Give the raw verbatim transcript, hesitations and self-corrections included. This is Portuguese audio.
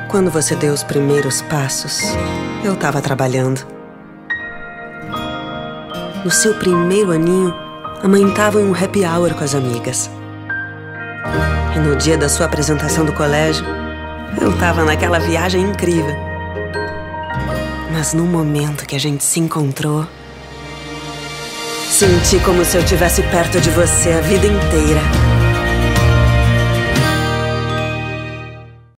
Quando você deu os primeiros passos, eu tava trabalhando. No seu primeiro aninho, a mãe tava em um happy hour com as amigas. E no dia da sua apresentação do colégio, eu tava naquela viagem incrível. Mas no momento que a gente se encontrou, senti como se eu estivesse perto de você a vida inteira.